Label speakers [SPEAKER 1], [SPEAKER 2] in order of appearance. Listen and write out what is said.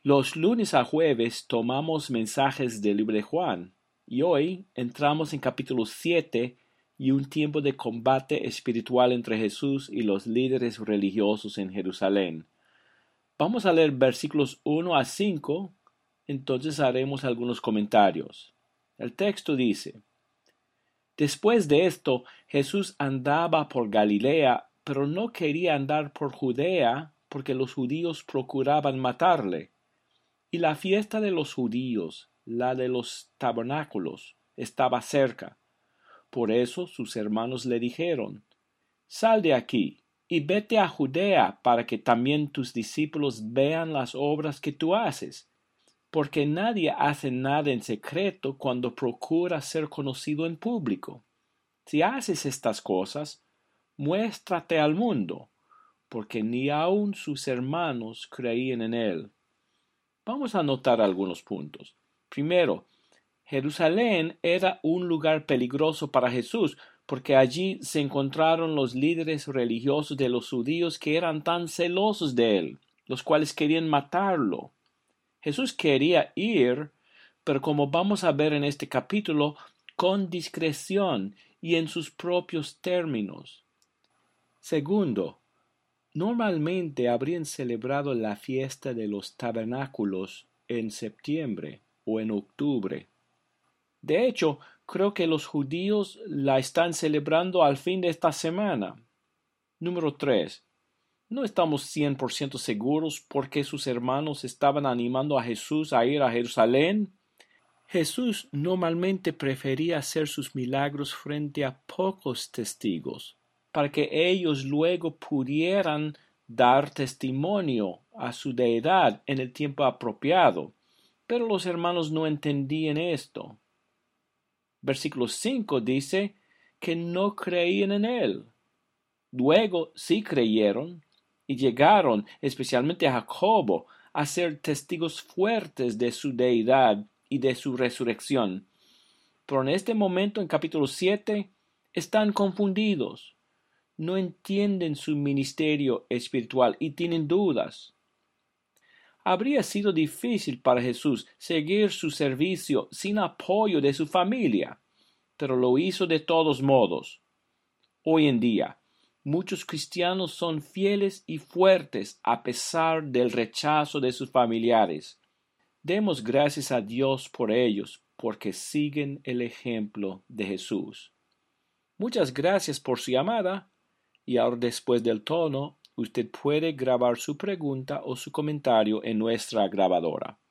[SPEAKER 1] Los lunes a jueves tomamos mensajes del libro de Juan y hoy entramos en capítulo 7 y un tiempo de combate espiritual entre Jesús y los líderes religiosos en Jerusalén. Vamos a leer versículos 1 a 5, entonces haremos algunos comentarios. El texto dice: Después de esto, Jesús andaba por Galilea, pero no quería andar por Judea porque los judíos procuraban matarle. Y la fiesta de los judíos, la de los tabernáculos, estaba cerca. Por eso sus hermanos le dijeron: Sal de aquí y vete a Judea para que también tus discípulos vean las obras que tú haces. Porque nadie hace nada en secreto cuando procura ser conocido en público. Si haces estas cosas, muéstrate al mundo, porque ni aun sus hermanos creían en él. Vamos a notar algunos puntos. Primero, Jerusalén era un lugar peligroso para Jesús, porque allí se encontraron los líderes religiosos de los judíos que eran tan celosos de él, los cuales querían matarlo. Jesús quería ir, pero como vamos a ver en este capítulo, con discreción y en sus propios términos. Segundo, normalmente habrían celebrado la fiesta de los tabernáculos en septiembre o en octubre. De hecho, creo que los judíos la están celebrando al fin de esta semana. Número 3. No estamos 100% seguros por qué sus hermanos estaban animando a Jesús a ir a Jerusalén. Jesús normalmente prefería hacer sus milagros frente a pocos testigos, para que ellos luego pudieran dar testimonio a su deidad en el tiempo apropiado. Pero los hermanos no entendían esto. Versículo 5 dice que no creían en él. Luego sí creyeron y llegaron, especialmente a Jacobo, a ser testigos fuertes de su deidad y de su resurrección. Pero en este momento, en capítulo 7, están confundidos. No entienden su ministerio espiritual y tienen dudas. Habría sido difícil para Jesús seguir su servicio sin apoyo de su familia, pero lo hizo de todos modos. Hoy en día, muchos cristianos son fieles y fuertes a pesar del rechazo de sus familiares. Demos gracias a Dios por ellos, porque siguen el ejemplo de Jesús. Muchas gracias por su llamada. Y ahora, después del tono, usted puede grabar su pregunta o su comentario en nuestra grabadora.